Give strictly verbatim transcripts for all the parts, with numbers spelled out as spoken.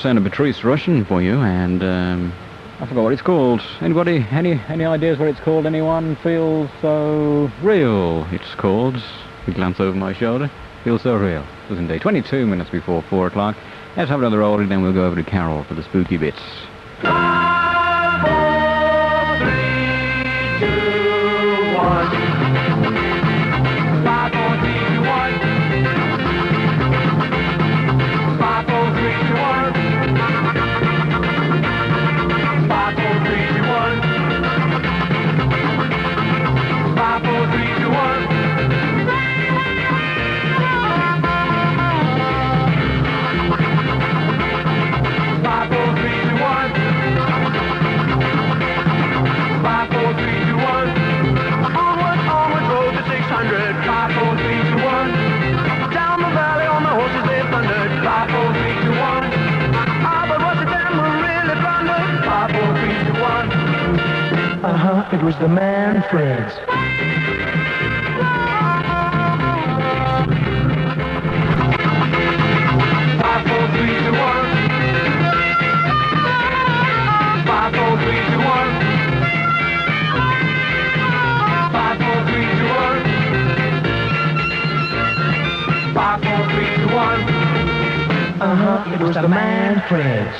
sound of Patrice Rushen for you, and um, I forgot what it's called. Anybody? Any any ideas what it's called? Anyone? Feels so real. It's called. You glance over my shoulder. Feels so real. It was indeed twenty-two minutes before four o'clock. Let's have another oldie, then we'll go over to Carol for the spooky bits. Five, four, three, two, one. Five, four, three, two, one. Five, four, three, two, one. Five, four, three, two, one. Five, four, three, two, one. Five, four, three, two, one. Five, four, three, two, one. Onward, onward, road to six hundred. Five, four, three, two, one. Down the valley on the horses they thundered. Five, four, three, two, one. Ah, but was it them who really blundered? Five, four, three, two, one. Uh-huh, it was the Manfreds. Five, four, three, two, one. Five, four, three, two, one. Five, four, three, two, one. Five, four, three, two, one. Uh-huh, it was the Manfreds.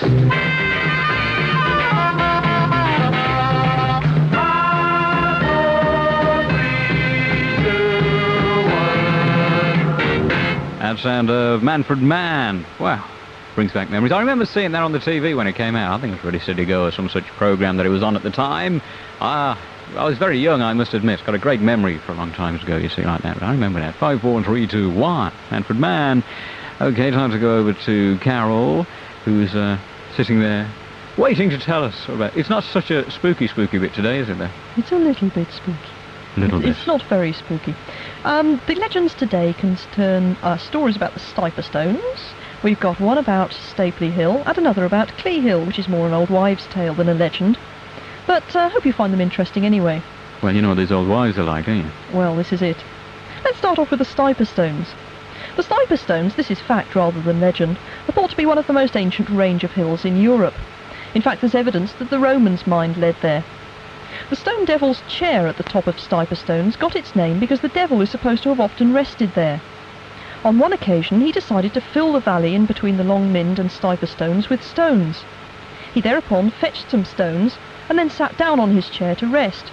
That sound of Manfred Mann. Wow. Brings back memories. I remember seeing that on the T V when it came out. I think it was Ready Steady Go or some such program that it was on at the time. Ah, I was very young, I must admit. Got a great memory for a long time ago, you see, like that. But I remember that. Five, four, three, two, one. Manfred Mann. Okay, time to go over to Carol, who's uh, sitting there waiting to tell us about... It's not such a spooky, spooky bit today, is it there? It's a little bit spooky. Little it's, bit. It's not very spooky. Um, the legends today concern uh, stories about the Stiper Stones. We've got one about Stapley Hill and another about Clee Hill, which is more an old wives' tale than a legend. But I uh, hope you find them interesting anyway. Well, you know what these old wives are like, don't you? Well, this is it. Let's start off with the Stiper Stones. The Stiper Stones, this is fact rather than legend, are thought to be one of the most ancient range of hills in Europe. In fact, there's evidence that the Romans mined lead there. The stone devil's chair at the top of Stiper Stones got its name because the devil is supposed to have often rested there. On one occasion, he decided to fill the valley in between the Long Mynd and Stiper Stones with stones. He thereupon fetched some stones and then sat down on his chair to rest.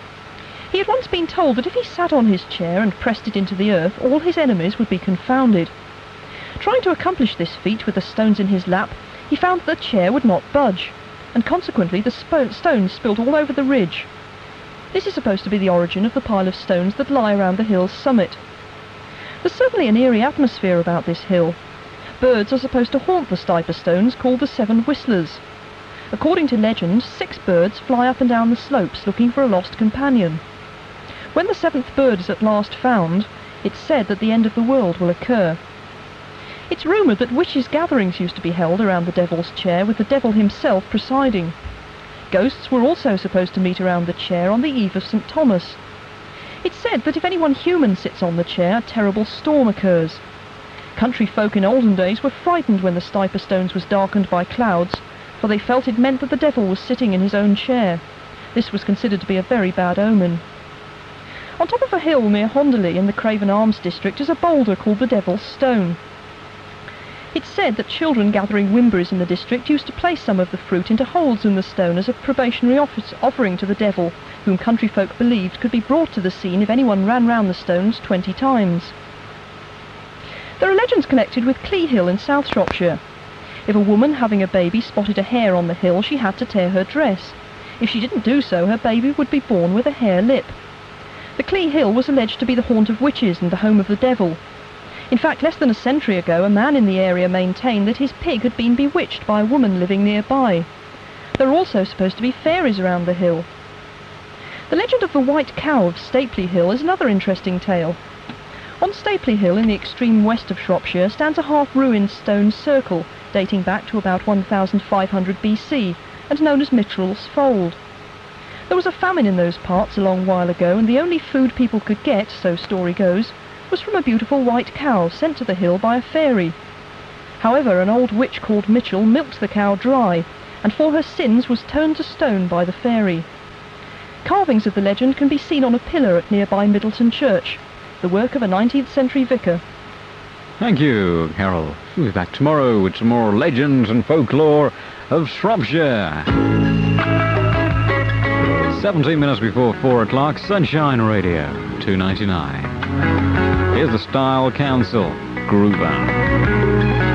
He had once been told that if he sat on his chair and pressed it into the earth, all his enemies would be confounded. Trying to accomplish this feat with the stones in his lap, he found that the chair would not budge, and consequently the sp- stones spilt all over the ridge. This is supposed to be the origin of the pile of stones that lie around the hill's summit. There's certainly an eerie atmosphere about this hill. Birds are supposed to haunt the Stiper Stones, called the Seven Whistlers. According to legend, six birds fly up and down the slopes looking for a lost companion. When the seventh bird is at last found, it's said that the end of the world will occur. It's rumoured that witches' gatherings used to be held around the devil's chair, with the devil himself presiding. Ghosts were also supposed to meet around the chair on the eve of Saint Thomas. It's said that if anyone human sits on the chair, a terrible storm occurs. Country folk in olden days were frightened when the Stiper Stones was darkened by clouds, for they felt it meant that the devil was sitting in his own chair. This was considered to be a very bad omen. On top of a hill near Honderley in the Craven Arms district is a boulder called the Devil's Stone. It's said that children gathering wimberries in the district used to place some of the fruit into holes in the stone as a probationary office offering to the devil, whom country folk believed could be brought to the scene if anyone ran round the stones twenty times. There are legends connected with Clee Hill in South Shropshire. If a woman having a baby spotted a hare on the hill, she had to tear her dress. If she didn't do so, her baby would be born with a hare lip. The Clee Hill was alleged to be the haunt of witches and the home of the devil. In fact, less than a century ago, a man in the area maintained that his pig had been bewitched by a woman living nearby. There are also supposed to be fairies around the hill. The legend of the White Cow of Stapley Hill is another interesting tale. On Stapley Hill in the extreme west of Shropshire stands a half-ruined stone circle dating back to about one thousand five hundred B C and known as Mitchell's Fold. There was a famine in those parts a long while ago, and the only food people could get, so story goes, was from a beautiful white cow sent to the hill by a fairy. However, an old witch called Mitchell milked the cow dry, and for her sins was turned to stone by the fairy. Carvings of the legend can be seen on a pillar at nearby Middleton Church, the work of a nineteenth century vicar. Thank you, Carol. We'll be back tomorrow with some more legends and folklore of Shropshire. seventeen minutes before four o'clock, Sunshine Radio, two ninety-nine. Here's the Style Council, Groover.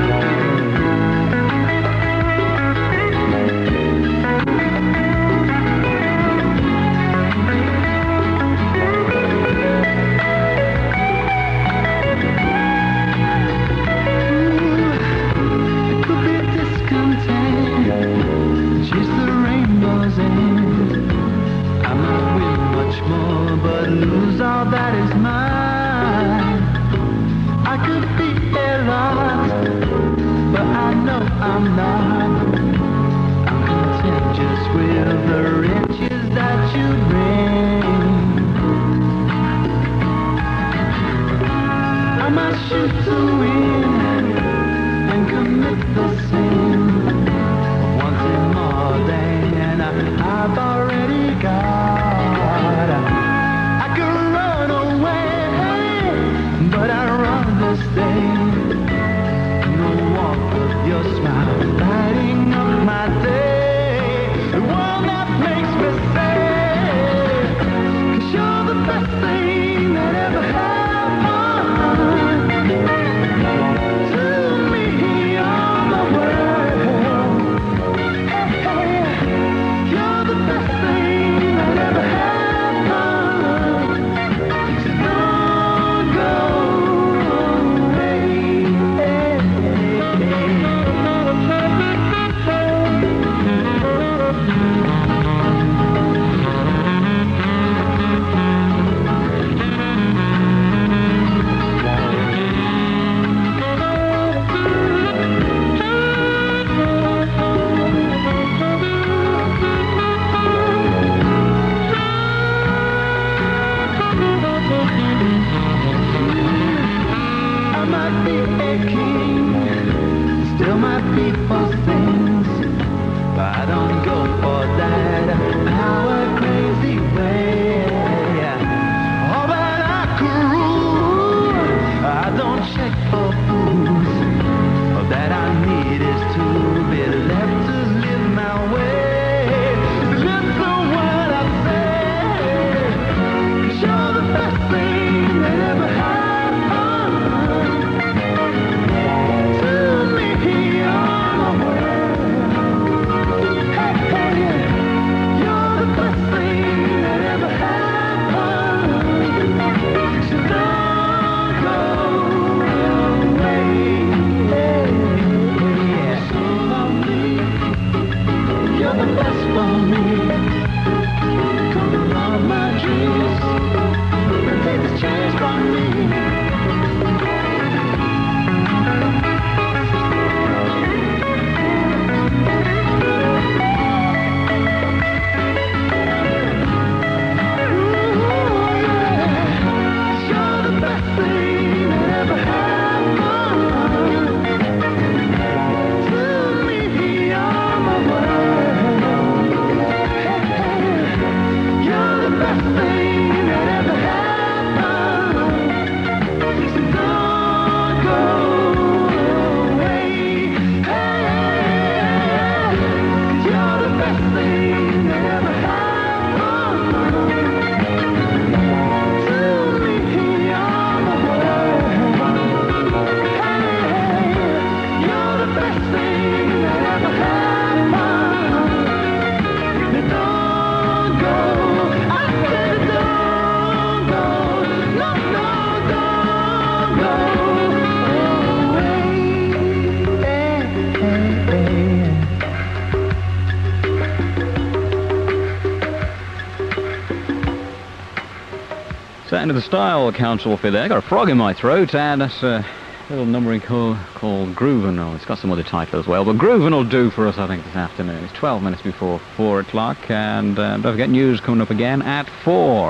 End of the Style Council for there. I got a frog in my throat, and that's a little numbering call called Groovin'. Oh, it's got some other title as well, but Groovin' will do for us, I think, this afternoon. It's twelve minutes before four o'clock, and uh, don't forget news coming up again at four.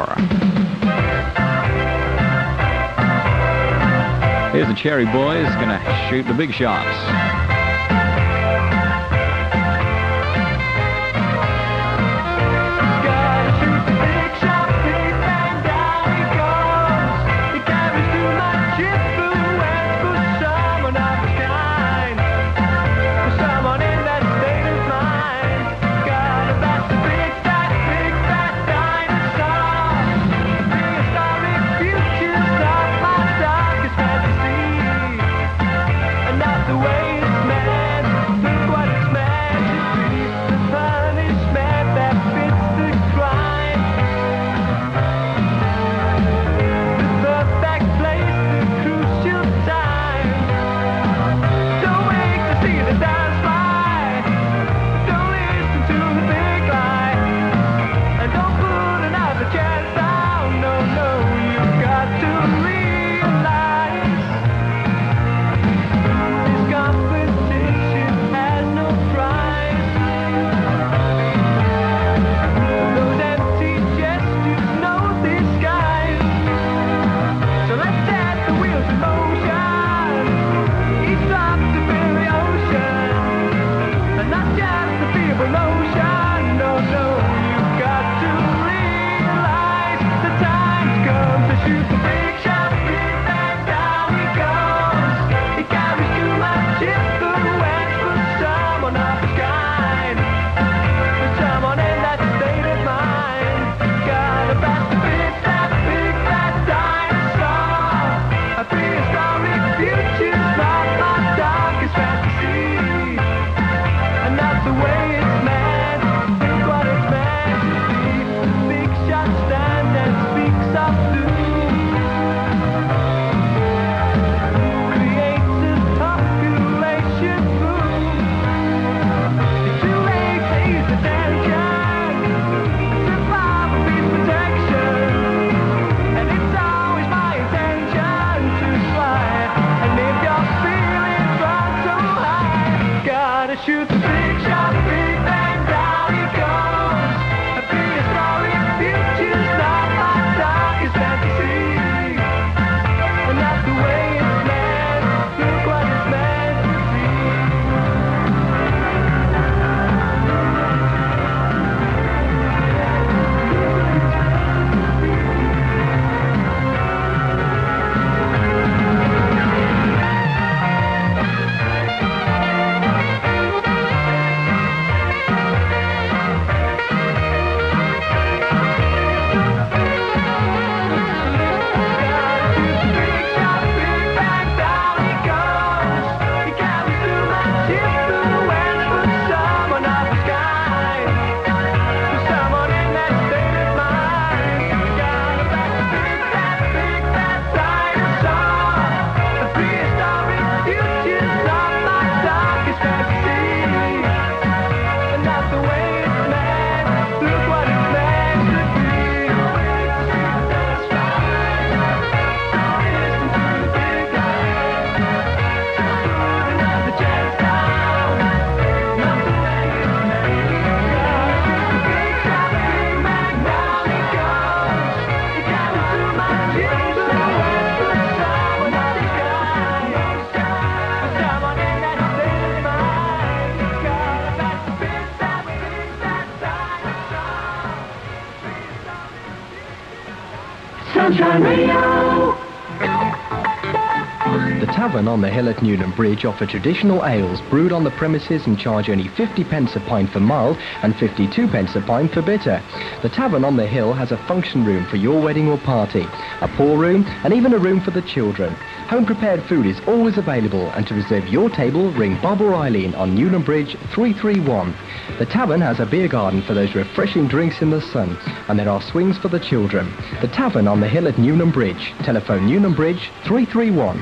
Here's the Cherry Boys, gonna shoot the big shots. Sunshine Radio. The Tavern on the Hill at Newnan Bridge offer traditional ales brewed on the premises and charge only fifty pence a pint for mild and fifty-two pence a pint for bitter. The Tavern on the Hill has a function room for your wedding or party, a pool room and even a room for the children. Home prepared food is always available, and to reserve your table ring Bob or Eileen on Newnan Bridge three three one. The Tavern has a beer garden for those refreshing drinks in the sun, and there are swings for the children. The Tavern on the Hill at Newnan Bridge. Telephone Newnan Bridge three three one.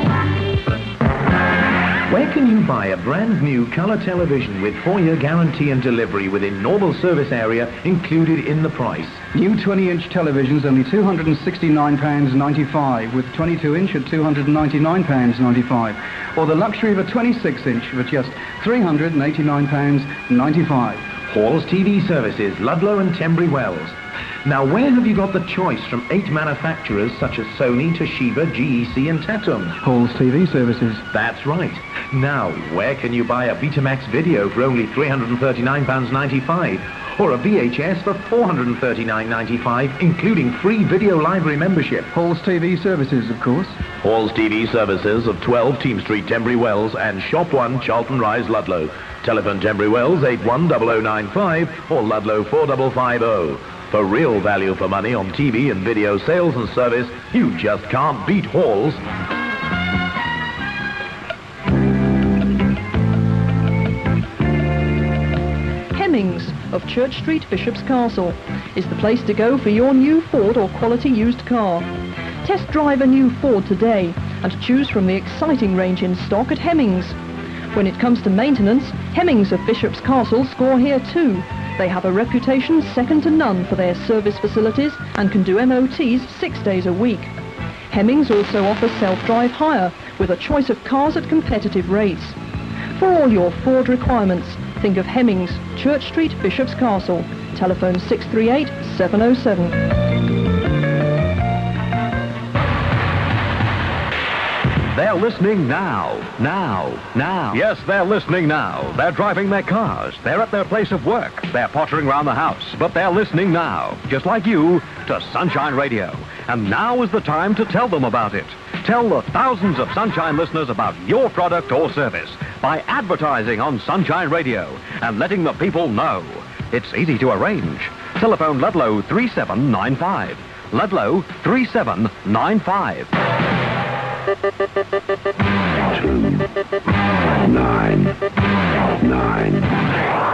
Where can you buy a brand new colour television with four-year guarantee and delivery within normal service area included in the price? New twenty inch televisions only two hundred sixty-nine pounds ninety-five, with twenty-two inch at two hundred ninety-nine pounds ninety-five, or the luxury of a twenty-six inch for just three hundred eighty-nine pounds ninety-five. Hall's T V Services, Ludlow and Tenbury Wells. Now, where have you got the choice from eight manufacturers such as Sony, Toshiba, G E C and Tatum? Hall's T V Services. That's right. Now, where can you buy a Betamax video for only three hundred thirty-nine pounds ninety-five, or a V H S for four hundred thirty-nine pounds ninety-five, including free video library membership? Hall's T V Services, of course. Hall's T V Services of twelve Team Street, Tenbury Wells, and Shop one, Charlton Rise, Ludlow. Telephone Tenbury Wells eight one zero zero nine five or Ludlow four five five zero. For real value for money on T V and video sales and service, you just can't beat Hall's. Hemmings of Church Street, Bishop's Castle is the place to go for your new Ford or quality used car. Test drive a new Ford today and choose from the exciting range in stock at Hemmings. When it comes to maintenance, Hemmings of Bishop's Castle score here too. They have a reputation second to none for their service facilities and can do M O Ts six days a week. Hemmings also offers self-drive hire with a choice of cars at competitive rates. For all your Ford requirements, think of Hemmings, Church Street, Bishop's Castle. Telephone six three eight seven oh seven. They're listening now, now, now. Yes, they're listening now. They're driving their cars. They're at their place of work. They're pottering around the house. But they're listening now, just like you, to Sunshine Radio. And now is the time to tell them about it. Tell the thousands of Sunshine listeners about your product or service by advertising on Sunshine Radio and letting the people know. It's easy to arrange. Telephone Ludlow three seven nine five. Ludlow three seven nine five. Two, nine, nine.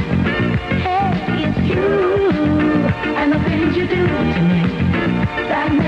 That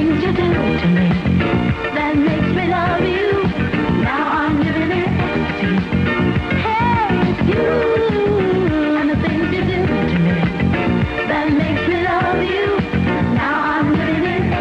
things you do to me that makes me love you. Now I'm living in ecstasy. Hey, it's you and the things you do to me that makes me love you. Now I'm living in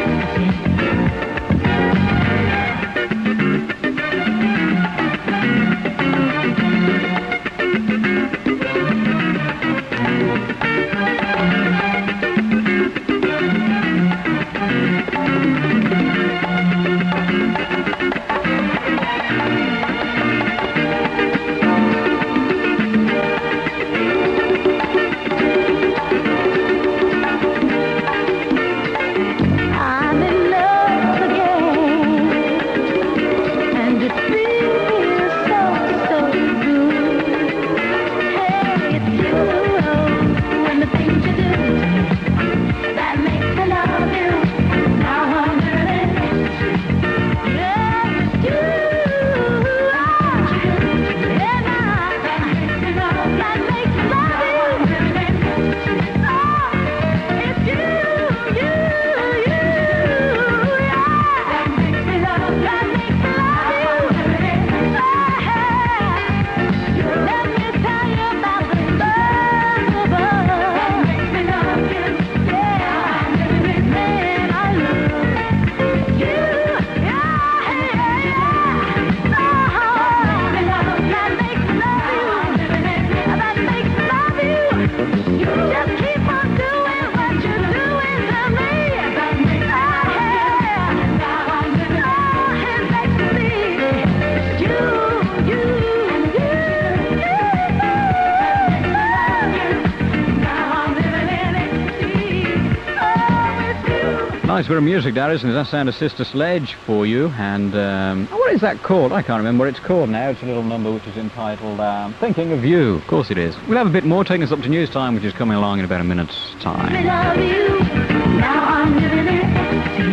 Nice bit of music, Darius, and that sound of Sister Sledge for you. And um, what is that called? I can't remember what it's called now. It's a little number which is entitled um, Thinking of You. Of course it is. We'll have a bit more, taking us up to news time, which is coming along in about a minute's time. I love you. Now I'm living in ecstasy.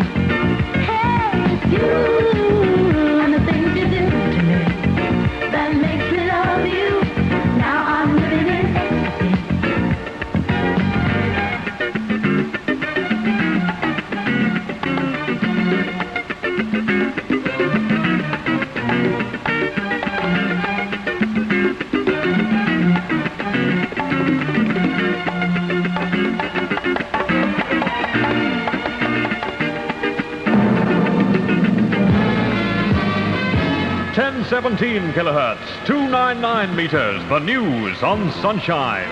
Hey, it's you and the things you do to me that makes me love you. Now I'm living in ecstasy. ten seventeen kilohertz, two ninety-nine meters, the news on Sunshine.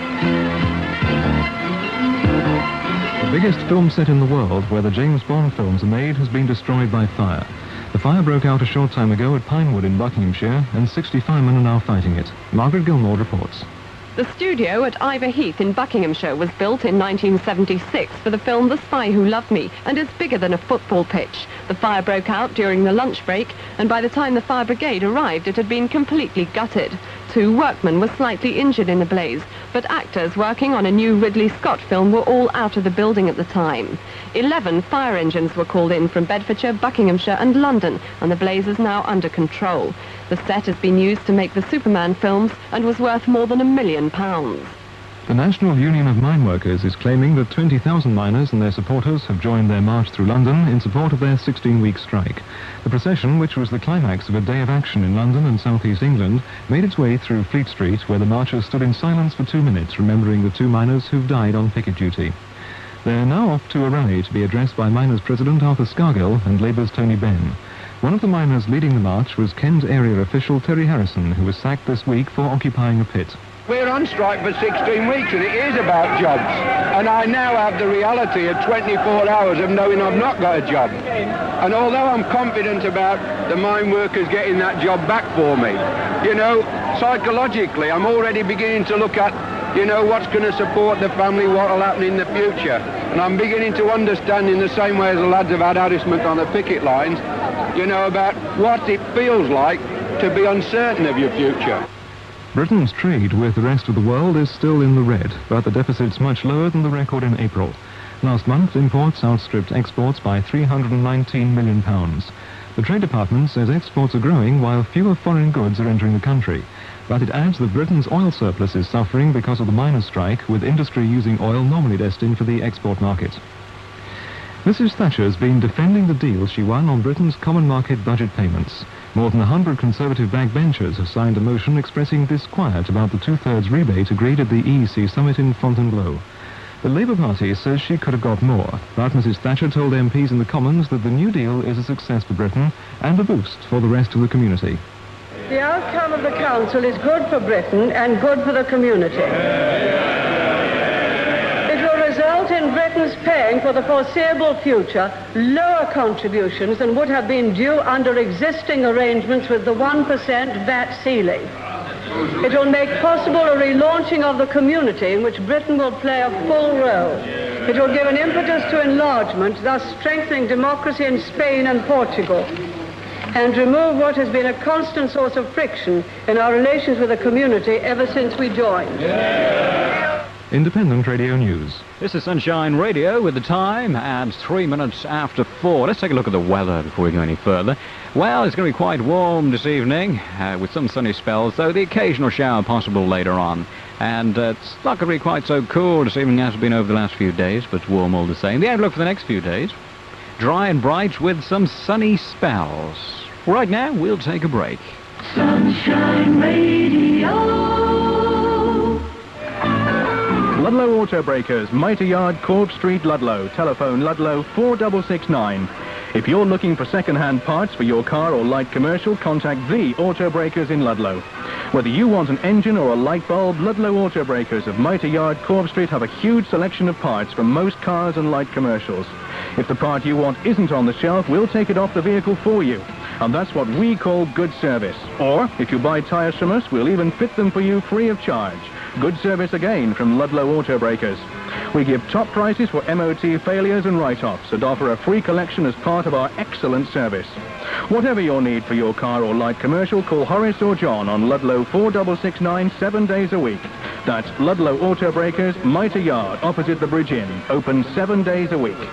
The biggest film set in the world where the James Bond films are made has been destroyed by fire. The fire broke out a short time ago at Pinewood in Buckinghamshire, and sixty firemen are now fighting it. Margaret Gilmore reports. The studio at Ivor Heath in Buckinghamshire was built in nineteen seventy-six for the film The Spy Who Loved Me, and is bigger than a football pitch. The fire broke out during the lunch break, and by the time the fire brigade arrived, it had been completely gutted. Two workmen were slightly injured in the blaze, but actors working on a new Ridley Scott film were all out of the building at the time. Eleven fire engines were called in from Bedfordshire, Buckinghamshire and London, and the blaze is now under control. The set has been used to make the Superman films and was worth more than a million pounds. The National Union of Mine Workers is claiming that twenty thousand miners and their supporters have joined their march through London in support of their sixteen-week strike. The procession, which was the climax of a day of action in London and southeast England, made its way through Fleet Street, where the marchers stood in silence for two minutes, remembering the two miners who've died on picket duty. They're now off to a rally to be addressed by Miners President Arthur Scargill and Labour's Tony Benn. One of the miners leading the march was Kent area official Terry Harrison, who was sacked this week for occupying a pit. We're on strike for sixteen weeks and it is about jobs. And I now have the reality of twenty-four hours of knowing I've not got a job. And although I'm confident about the mine workers getting that job back for me, you know, psychologically I'm already beginning to look at, you know, what's going to support the family, what will happen in the future. And I'm beginning to understand in the same way as the lads have had harassment on the picket lines, you know, about what it feels like to be uncertain of your future. Britain's trade with the rest of the world is still in the red, but the deficit's much lower than the record in April. Last month, imports outstripped exports by three hundred nineteen million pounds. The Trade Department says exports are growing while fewer foreign goods are entering the country. But it adds that Britain's oil surplus is suffering because of the miners' strike, with industry using oil normally destined for the export market. Missus Thatcher has been defending the deal she won on Britain's common market budget payments. More than a hundred Conservative backbenchers have signed a motion expressing disquiet about the two-thirds rebate agreed at the E E C summit in Fontainebleau. The Labour Party says she could have got more, but Missus Thatcher told M Ps in the Commons that the New Deal is a success for Britain and a boost for the rest of the community. The outcome of the Council is good for Britain and good for the community. It will result in Britain's paying for the foreseeable future lower contributions than would have been due under existing arrangements with the one percent V A T ceiling. It will make possible a relaunching of the community in which Britain will play a full role. It will give an impetus to enlargement, thus strengthening democracy in Spain and Portugal, and remove what has been a constant source of friction in our relations with the community ever since we joined. Independent Radio News. This is Sunshine Radio with the time at three minutes after four. Let's take a look at the weather before we go any further. Well, it's going to be quite warm this evening, uh, with some sunny spells, though the occasional shower possible later on. And uh, it's not going to be quite so cool this evening as it's been over the last few days, but warm all the same. The outlook for the next few days, dry and bright with some sunny spells. Right now, we'll take a break. Sunshine Radio. Ludlow Auto Breakers, Mitre Yard, Corb Street, Ludlow. Telephone Ludlow four six six nine. If you're looking for second-hand parts for your car or light commercial, contact the Auto Breakers in Ludlow. Whether you want an engine or a light bulb, Ludlow Auto Breakers of Mitre Yard, Corb Street have a huge selection of parts from most cars and light commercials. If the part you want isn't on the shelf, we'll take it off the vehicle for you. And that's what we call good service. Or, if you buy tyres from us, we'll even fit them for you free of charge. Good service again from Ludlow Auto Breakers. We give top prices for M O T failures and write-offs and offer a free collection as part of our excellent service. Whatever your need for your car or light commercial, call Horace or John on Ludlow four six six nine seven days a week. That's Ludlow Auto Breakers, Mitre Yard, opposite the Bridge Inn. Open seven days a week.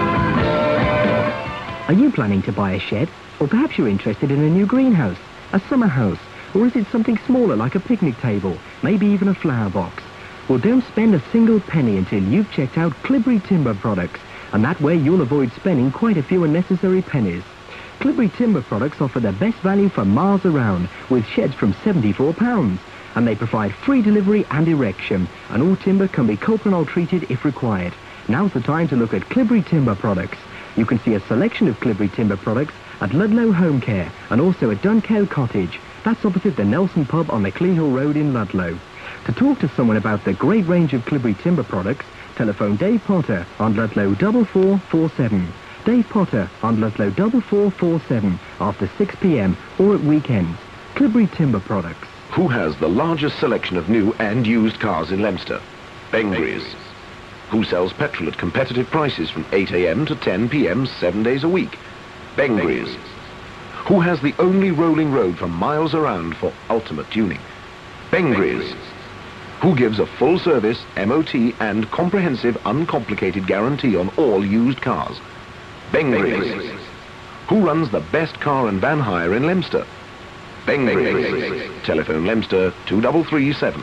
Are you planning to buy a shed? Or perhaps you're interested in a new greenhouse, a summer house, or is it something smaller like a picnic table, maybe even a flower box? Well, don't spend a single penny until you've checked out Clibbery Timber Products, and that way you'll avoid spending quite a few unnecessary pennies. Clibbery Timber Products offer the best value for miles around, with sheds from seventy-four pounds, and they provide free delivery and erection, and all timber can be Copronol treated if required. Now's the time to look at Clibbery Timber Products. You can see a selection of Clibbery Timber Products at Ludlow Home Care and also at Duncow Cottage. That's opposite the Nelson Pub on the Cleanhill Road in Ludlow. To talk to someone about the great range of Clibbery Timber Products, telephone Dave Potter on Ludlow four four four seven. Dave Potter on Ludlow four four four seven after six p m or at weekends. Clibbery Timber Products. Who has the largest selection of new and used cars in Leominster? Bengries. Who sells petrol at competitive prices from eight a m to ten p m seven days a week? Bengries. Who has the only rolling road for miles around for ultimate tuning? Bengries. Who gives a full service, M O T and comprehensive uncomplicated guarantee on all used cars? Bengries. Who runs the best car and van hire in Leominster? Bengries. Telephone Leominster two three three seven.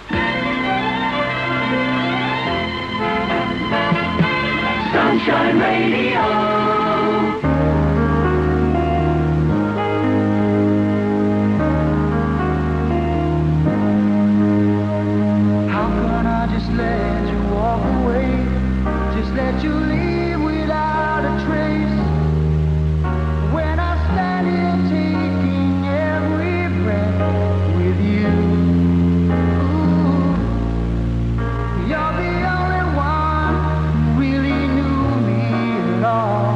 Sunshine Radio. Let you walk away, just let you leave without a trace. When I stand here taking every breath with you, ooh, you're the only one who really knew me at all.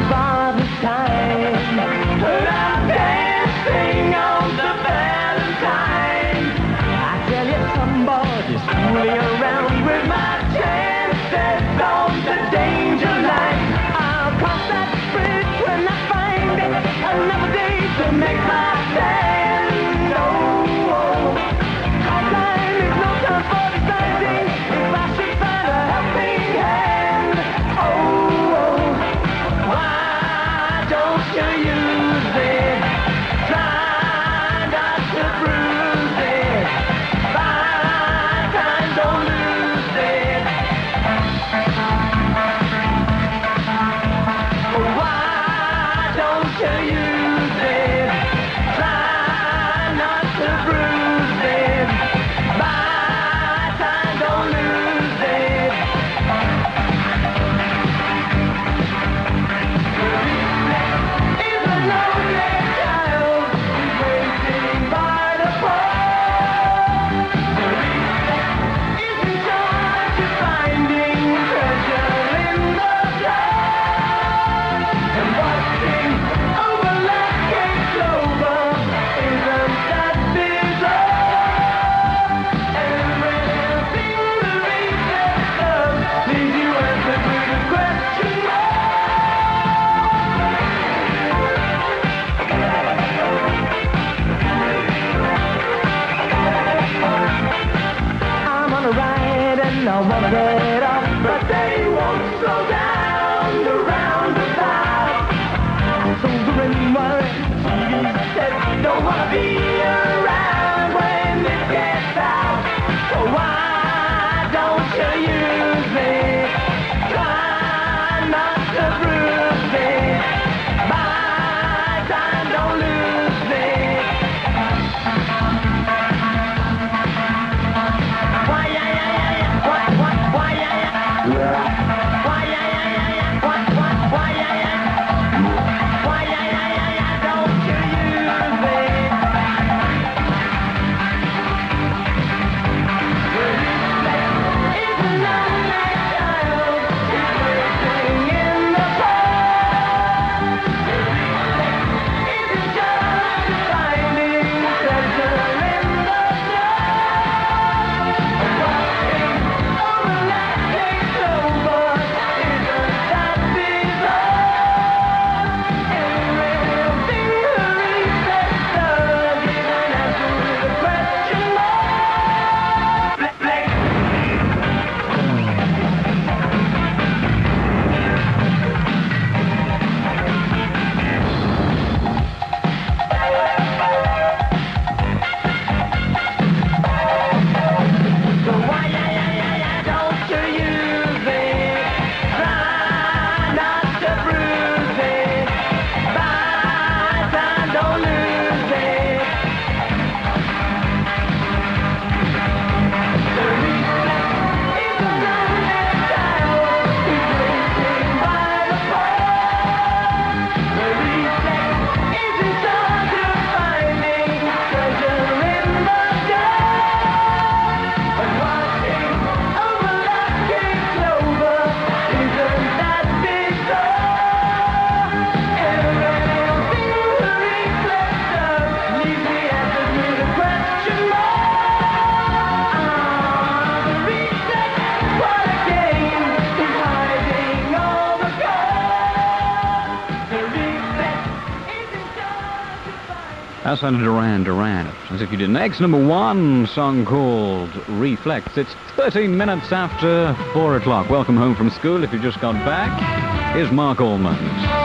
Father's time. But I'm dancing on the Valentine. I tell you, somebody's fooling around with my chances on the danger line. I'll cross that bridge when I find it. Another day to make my stand. Oh, oh. Cause time is no time for deciding if I should find a helping hand. Oh, oh. Why don't you use it? Try not to bruise it. By time, don't lose it. Why don't you use it? Try not to bruise it. By time, don't lose it. Is a lonely child who's waiting by the pole. Is in charge of finding treasure in the dark. And watching over like clover isn't that bizarre? Everything the research does leaves you answered with a question mark. I'm on a ride and I wanna get off, but they won't slow down the roundabout. So in worry, he said, don't wanna be around when it gets out. So why don't you use it? Try not to bruise it. By time, don't lose it. Why, yeah, yeah, yeah, yeah. Why, why, why, yeah, yeah. Why, yeah, yeah, yeah, yeah. Why, why, why, yeah, yeah. Why, yeah, yeah, yeah, yeah. Don't you use it? It's a lonely child who's waiting in the pole. Is in charge of finding treasure in the dark. And watching over like clover isn't that bizarre? Everything the research does is an answer with a question mark. Blick, blick. So why, yeah, yeah, yeah, yeah, don't you use it? Try not to bruise it. By time, don't lose it. The reflex is a lonely child who's waiting by the pole. The reflex is in charge of finding treasure in the dark. And watching over lucky clover isn't that bizarre? Everything the reflex does leaves me answered with a question mark. Ah, the reflex, what a game, is hiding all the gold. The reflex is in charge of finding. That's under Duran Duran, as if you didn't. Next, number one song called Reflex. It's thirteen minutes after four o'clock. Welcome home from school if you just got back. Here's Mark Allman.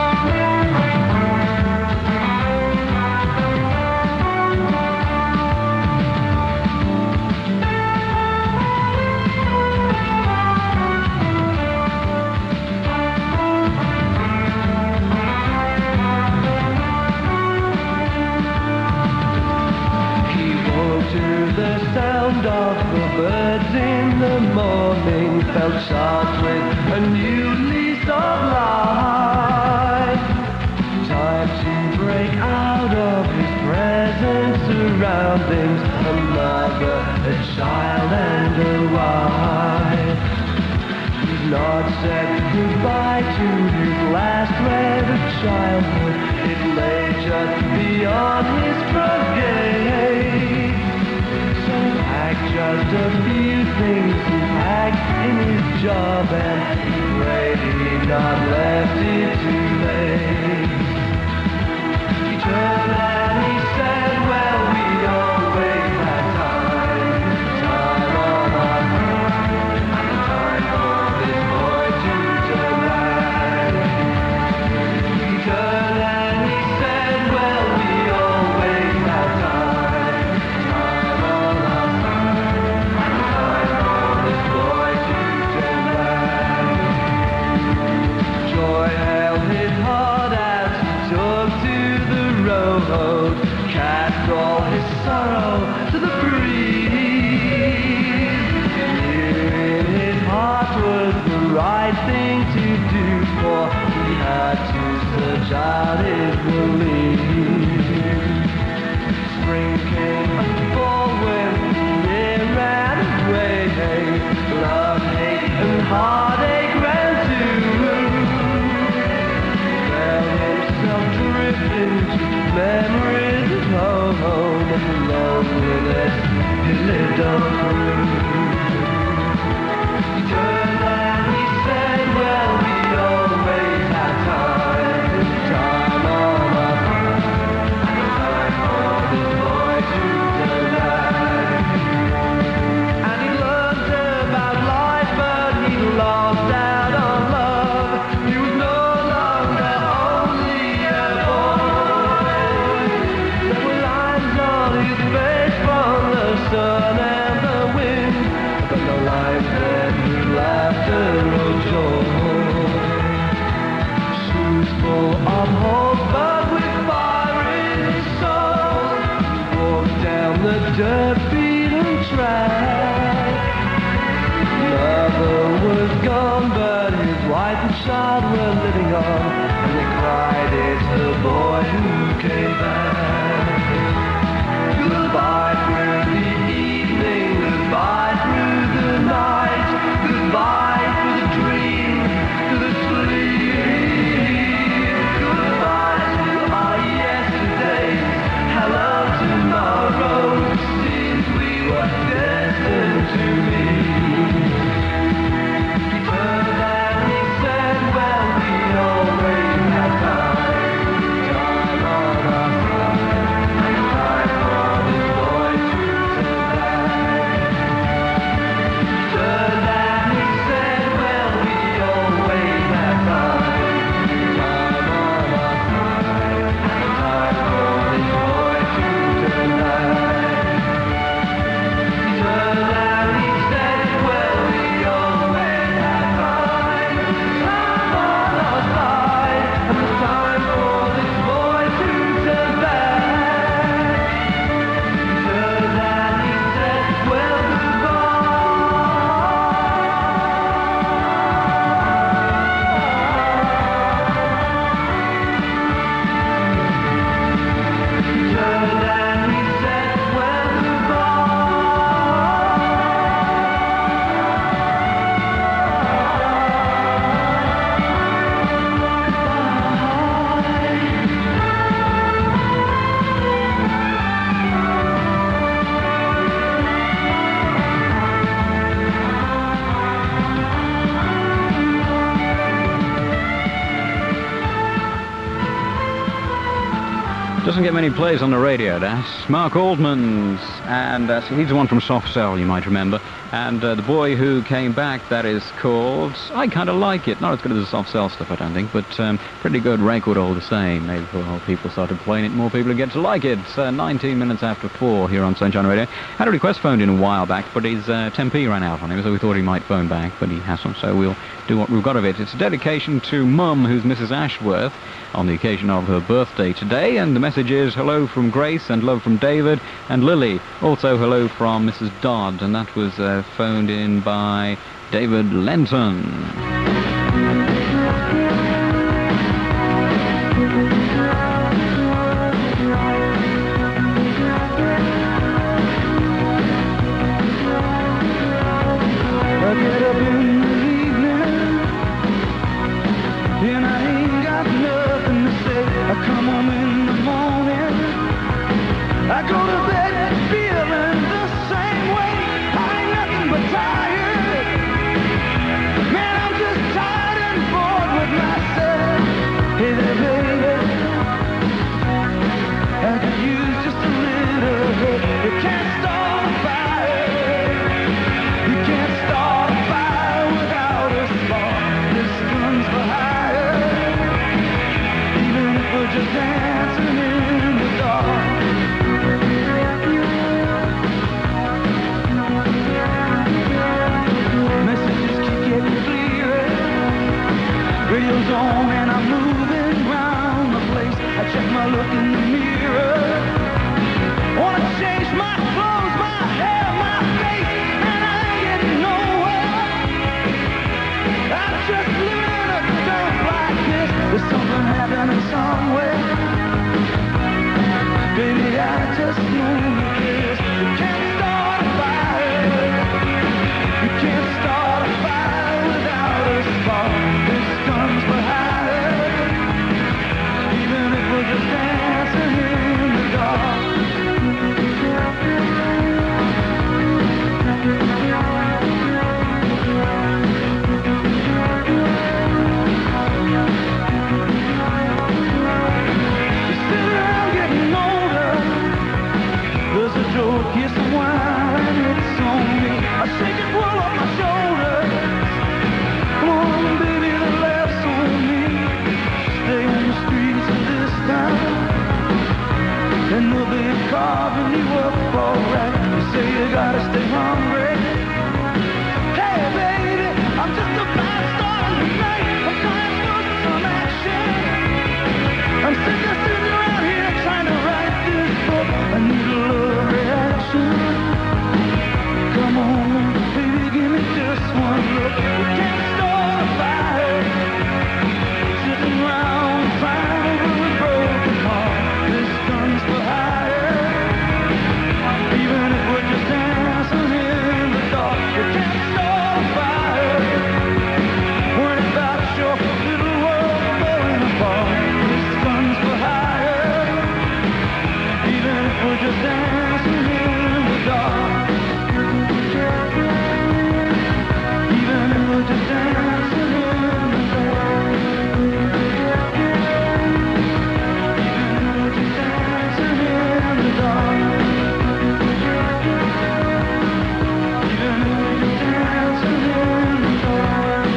He woke to the sound of the birds in the morning, felt charged with a new lease of life. Time to break out of his present surroundings, a mother, a child and a wife. He'd not said goodbye to his last thread of childhood. It lay just beyond his front gate. So pack just a few things he packed in his job, and he prayed he'd not left it too late. He turned and he said, well, we always had time, time on our side, and the time for this boy to turn back. He turned and he said, well, we always had time, time on our side, and the time for this boy to turn back. Joy held his heart as he took to the road, cast all his sorrow to the breeze. Here in his heart was the right thing to do, for he had to search out his belief. Spring came and fall went, the year ran away. Love, hate, and heartache ran too. Felt himself drifting to memories of home, and the loneliness he lived on through. He turned and he said, well, we always had time, time on our side, and the time for this boy to turn back. And he learned about life, but he lost out on love. He was no longer only a boy. There were lines on his face from the sun and the wind, but no lines that knew laughter or joy. Shoes full of hope, but with fire in his soul, he walked down the dirt-beaten track. Mother was gone, but his wife and child were living on, and they cried, it's the boy who came back. Goodbye through the evening, goodbye through the night, goodbye to the dream, to the sleep. Goodbye to our yesterdays, hello tomorrow, since we were destined to meet. He turned and he said, well, we always had time, time on our side, and time for this boy to turn back. He turned and he said, well, we always had time, time on our side, and time for this boy to turn back. He turned and he said, well, we always had time, time on our side, and the time for this boy to turn back. He turned and he said, well, goodbye. He turned and he said, well, Doesn't get many plays on the radio, that's Mark Aldman's, and uh, he's the one from Soft Cell, you might remember. And uh, the boy who came back, that is called, I kind of like it. Not as good as the Soft Cell stuff, I don't think, but um, pretty good record all the same. Maybe before people started playing it, more people would get to like it. It's uh, nineteen minutes after four here on Sunshine Radio. Had a request phoned in a while back, but his uh, ten p ran out on him, so we thought he might phone back, but he hasn't, so we'll do what we've got of it. It's a dedication to Mum, who's Missus Ashworth, on the occasion of her birthday today, and the message is hello from Grace and love from David and Lily. Also hello from Missus Dodd, and that was uh, phoned in by David Lenton. I get up in the evening and I just dancing in the dark. Messages keep getting clearer. Radio's on and I'm moving round the place. I check my look in the mirror. Wanna change my clothes, my hair, my face, and I ain't getting nowhere. I'm just living in a dump like this. There's something happening somewhere. Baby, I just know this. You can't start a fire. You can't start a fire without a spark. This comes for higher. Even if we're just dancing in the dark. There's a joke, kiss and wine, it's on me. I shake and pull up my shoulders. Come on, baby, the laughs on me. Stay on the streets of this town, and they'll be carving you up alright. You say you gotta stay hungry. Hey, baby, I'm just about starting tonight. I'm trying for some action. I'm sick of sitting around here trying to write this book. I need a little reaction. Come on, baby, give me just one look. We can't start a fire. Sitting around crying over a broken heart. This comes for higher. Even if we're just dancing in the dark, we can't start a fire. Worry about your little world falling apart. This comes for higher. Even if we're just dancing in the dark. Even if we're just dancing in the dark. Even if we're just dancing in the dark. Even if we're just dancing in the dark.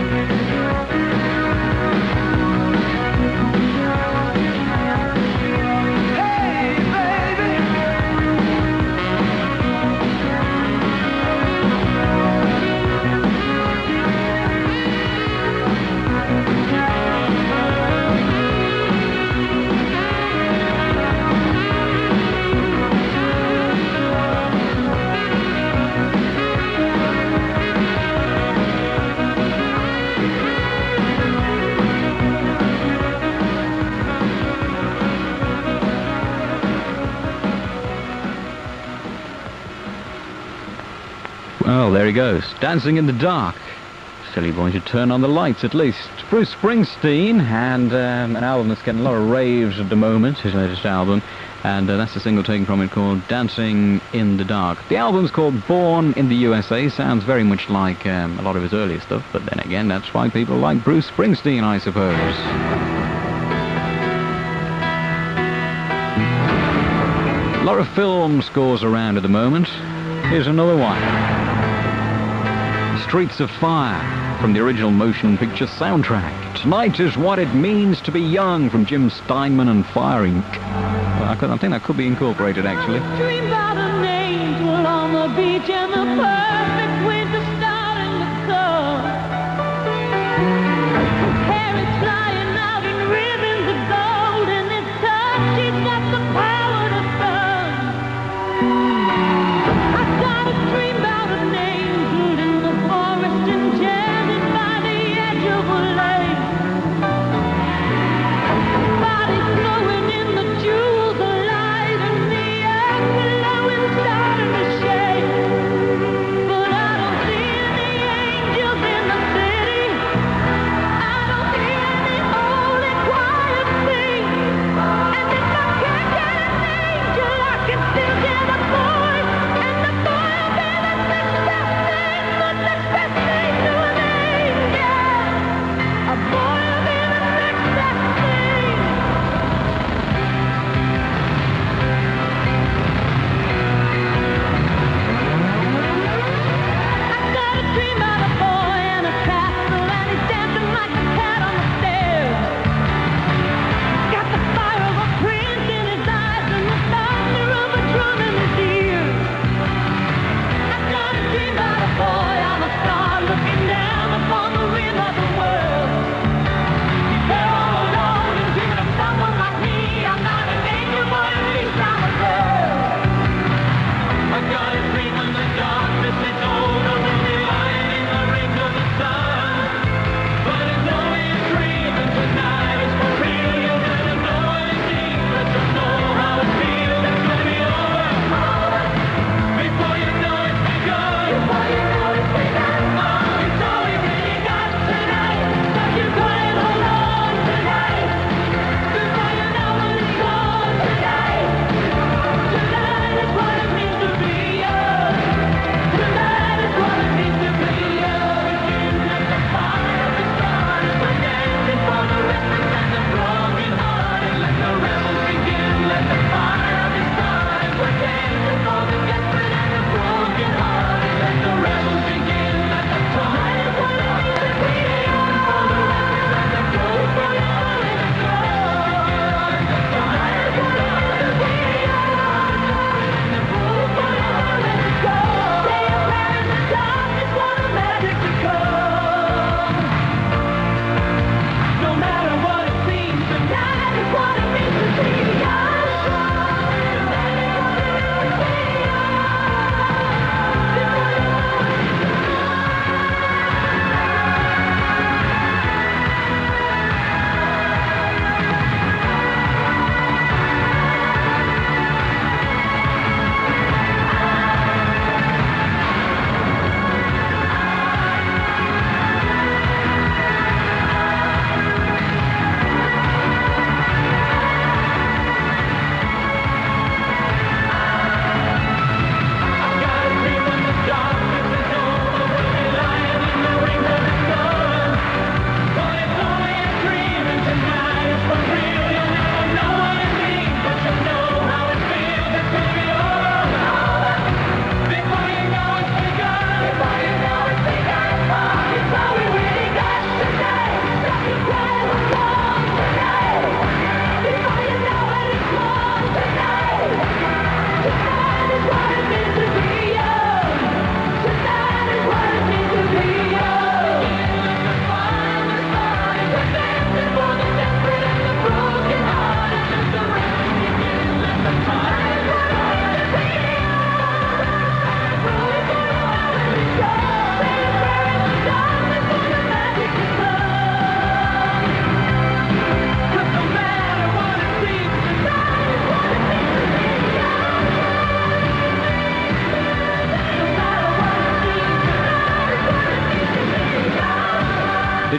Hey, baby. Well, there he goes, dancing in the dark. Silly boy should turn on the lights at least. Bruce Springsteen, and um, an album that's getting a lot of raves at the moment, his latest album, and uh, that's the single taken from it called Dancing in the Dark. The album's called Born in the U S A, sounds very much like um, a lot of his earlier stuff, but then again, that's why people like Bruce Springsteen, I suppose. A lot of film scores around at the moment. Here's another one. Streets of Fire, from the original motion picture soundtrack. Tonight is What It Means to Be Young, from Jim Steinman and Fire Incorporated. Well, I, could, I think that could be incorporated, actually. Dream about an angel on the beach and the perfect winter starting to come. Hair is flying out in ribbons of gold, and this touch, she's got the power to burn. I've got a dream about an angel in the forest enchanted by the edge of a lake. Body glowing in the jewels of light, and the earth below is starting to shake. But I don't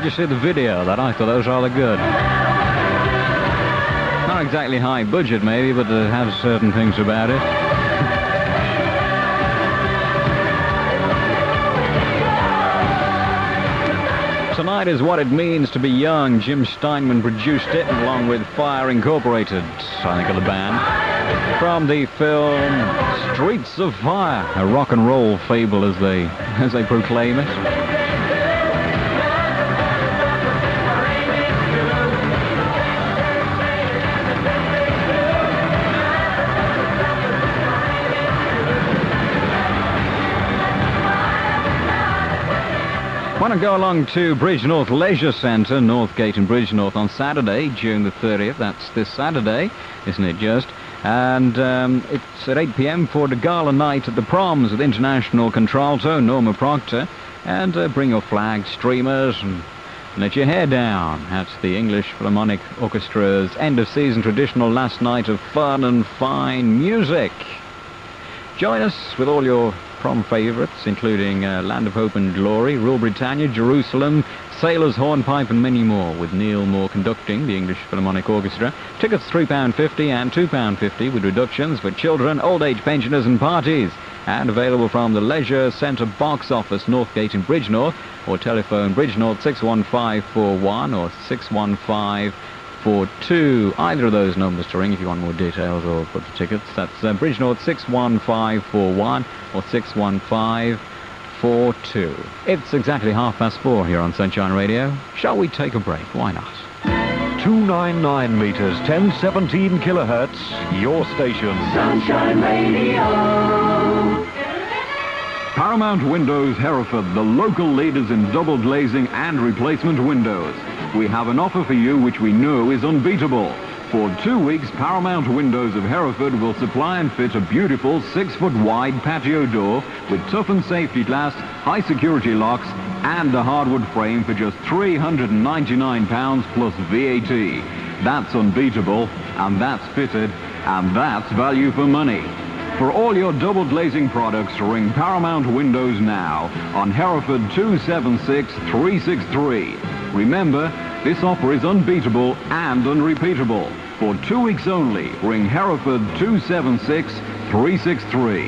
Did you see the video of that? I thought that was rather good. Not exactly high budget, maybe, but it has certain things about it. Tonight is What It Means to Be Young. Jim Steinman produced it, along with Fire Incorporated, I think of the band, from the film Streets of Fire, a rock and roll fable as they, as they proclaim it. Want to go along to Bridgnorth Leisure Centre, Northgate and Bridgnorth on Saturday, June the thirtieth. That's this Saturday, isn't it just? And um, it's at eight p m for the gala night at the Proms with international contralto Norma Proctor. And uh, bring your flags, streamers, and let your hair down. That's the English Philharmonic Orchestra's end-of-season traditional last night of fun and fine music. Join us with all your prom favourites, including uh, Land of Hope and Glory, Rule Britannia, Jerusalem, Sailor's Hornpipe and many more, with Neil Moore conducting the English Philharmonic Orchestra. Tickets three pounds fifty and two pounds fifty with reductions for children, old age pensioners and parties. And available from the Leisure Centre box office, Northgate and Bridgnorth, or telephone Bridgnorth six one five four one or six one five four two. Either of those numbers to ring if you want more details or for the tickets. That's uh, Bridgnorth six one five four one or six one five four two. It's exactly half past four here on Sunshine Radio. Shall we take a break? Why not? two ninety-nine meters, ten seventeen kilohertz, your station. Sunshine Radio. Paramount Windows Hereford, the local leaders in double glazing and replacement windows. We have an offer for you which we know is unbeatable. For two weeks, Paramount Windows of Hereford will supply and fit a beautiful six-foot wide patio door with toughened safety glass, high security locks, and a hardwood frame for just three hundred ninety-nine pounds plus V A T. That's unbeatable, and that's fitted, and that's value for money. For all your double glazing products, ring Paramount Windows now on Hereford two seven six three six three. Remember, this offer is unbeatable and unrepeatable. For two weeks only, ring Hereford two seven six three six three.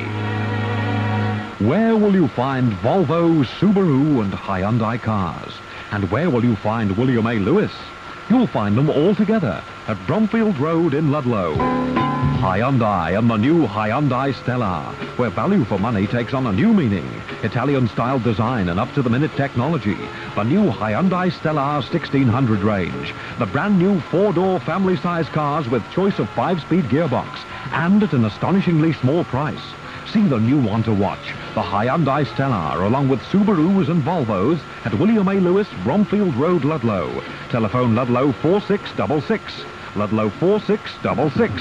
Where will you find Volvo, Subaru and Hyundai cars? And where will you find William A. Lewis? You'll find them all together at Bromfield Road in Ludlow. Hyundai and the new Hyundai Stellar, where value for money takes on a new meaning. Italian-style design and up-to-the-minute technology. The new Hyundai Stellar sixteen hundred range. The brand new four-door family-size cars with choice of five-speed gearbox. And at an astonishingly small price. See the new one to watch, the Hyundai Stellar, along with Subarus and Volvos at William A. Lewis, Bromfield Road, Ludlow. Telephone Ludlow four six six six. Ludlow four six six six.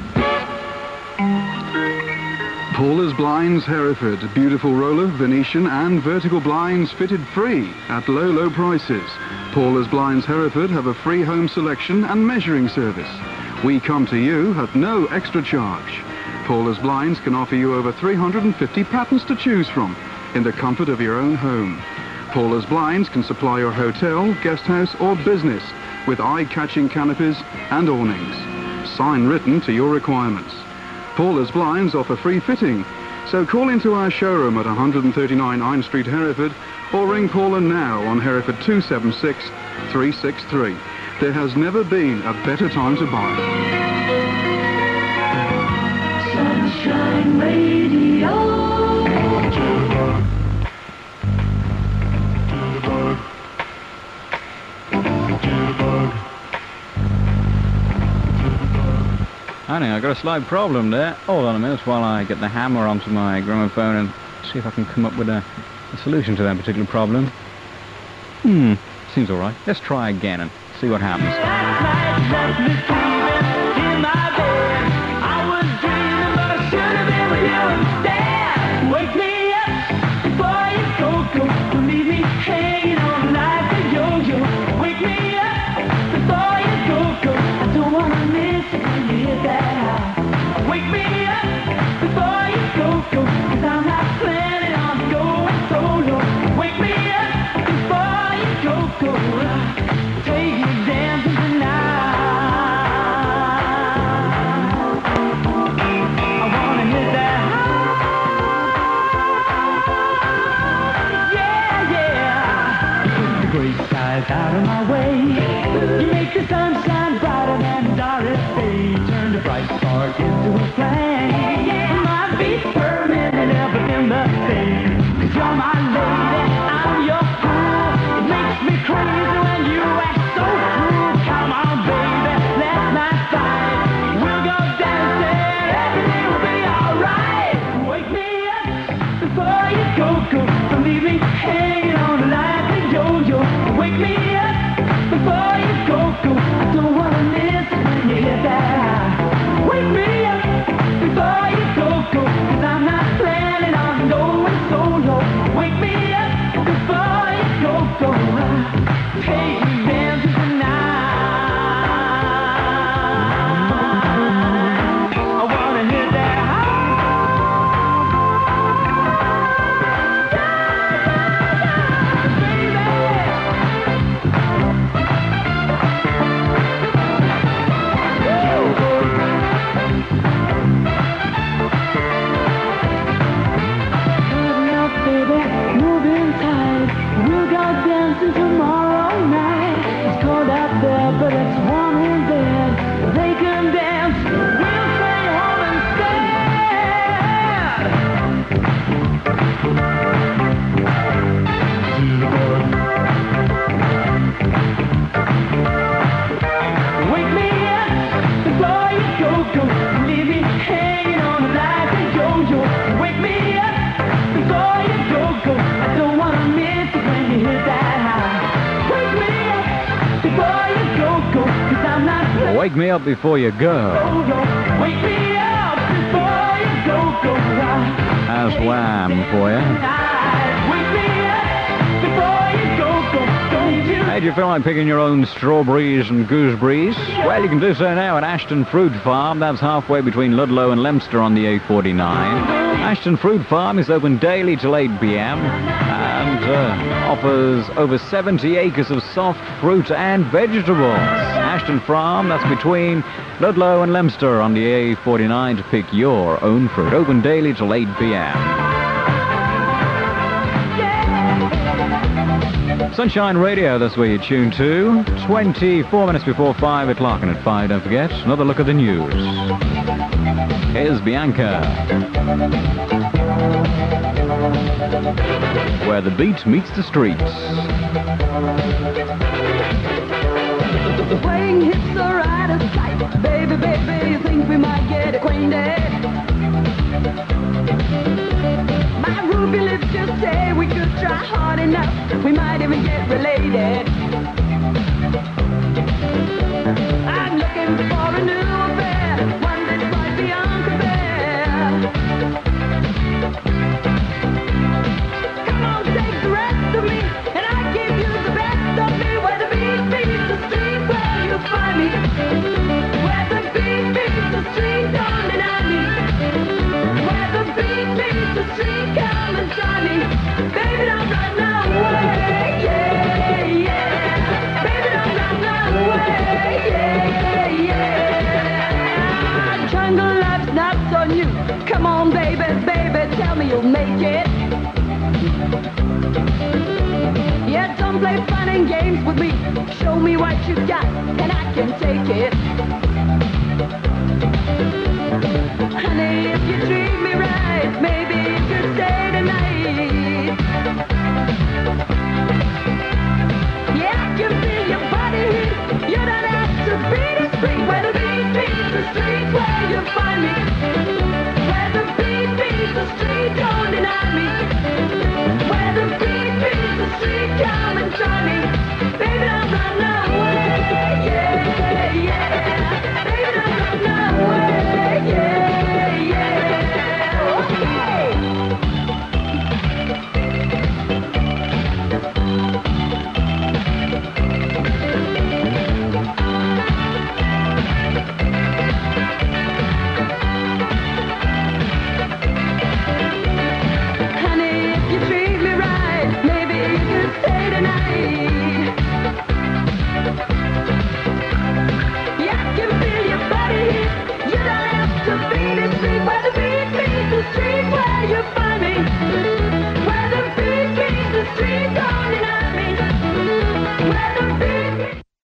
Paula's Blinds Hereford. Beautiful roller, Venetian and vertical blinds fitted free at low, low prices. Paula's Blinds Hereford have a free home selection and measuring service. We come to you at no extra charge. Paula's Blinds can offer you over three hundred fifty patterns to choose from in the comfort of your own home. Paula's Blinds can supply your hotel, guest house or business with eye-catching canopies and awnings. Sign written to your requirements. Paula's Blinds offer free fitting, so call into our showroom at one thirty-nine Iron Street, Hereford, or ring Paula now on Hereford two seven six three six three. There has never been a better time to buy. Sunshine Radio. Honey, I got a slight problem there. Hold on a minute while I get the hammer onto my gramophone and see if I can come up with a, a solution to that particular problem. Hmm, seems alright. Let's try again and see what happens. Wake me up before you go, go. Don't leave me hanging on like a yo-yo. Wake me up before you go, go. I don't wanna miss it when you hit that high. Wake me up before you go, go. Cause I'm not planning on going solo. Wake me up before you go, go. Doris Day turned a bright spark into a flame. Yeah, my feet burning and everything the same. Cause you're my lady, I'm your fool. It makes me crazy when you act so cruel. Come on, baby, let's not fight. We'll go dancing, everything will be alright. Wake me up before you go, go. Don't leave me hanging on like a yo-yo. Wake me up before you go, go. I don't wanna miss it when you hit that high. Wake me up before you go, go. Cause I'm not planning on going solo. Wake me up before you go, go. Take me dancing tonight. I wanna hit that moving tight. We'll go dancing tomorrow night. It's cold out there, but it's warm in bed. They can dance. We'll stay home instead. Wake me up before you go, go. Leave me hanging on like a yo-yo. Wake me up before you go, go. I don't wanna miss it when you hit that high. Wake me up before you go, go. Cause I'm not playing. Wake me up before you go. Wake me up before you go, go. As Wham for you. Wake me up before you go, go. Don't you? Hey, do you feel like picking your own strawberries and gooseberries? Well, you can do so now at Ashton Fruit Farm. That's halfway between Ludlow and Leominster on the A forty-nine. Ashton Fruit Farm is open daily till eight p.m. and uh, offers over seventy acres of soft fruit and vegetables. Ashton Farm, that's between Ludlow and Leominster on the A forty-nine to pick your own fruit. Open daily till eight p.m. Sunshine Radio, that's where you tune to. twenty-four minutes before five o'clock, and at five, don't forget, another look at the news. Here's Bianca. Where the beat meets the streets. The playing hits are out of sight. Baby, baby, you think we might get acquainted? My ruby lips just say we could try hard enough. We might even get related. I'm looking for a new affair, one that's quite beyond compare. Come on, take the rest of me, and I'll give you the best of me. Where the beat meets the street, where you'll find me. Where the beat meets the street, don't deny me. Where the beat meets the street, come and join me. Baby, don't run away, yeah, yeah. Baby, don't run away, yeah, yeah. Jungle life's not so new. Come on, baby, baby, tell me you'll make it. Yeah, don't play fun and games with me. Show me what you got, and I can take it. Honey, if you treat me right, maybe you could stay tonight. Yeah, I can feel your body heat. You don't have to be discreet. Where the beat meets the street, where you find me. Where the beat meets the street, don't deny me. Where the beat meets the street, come and join me. Baby, don't run away, yeah, yeah. Baby, don't run away, yeah, yeah. Okay. Honey, if you treat me right, maybe you could stay tonight. Yeah, I can feel your body heat. You don't have to be discreet. Where the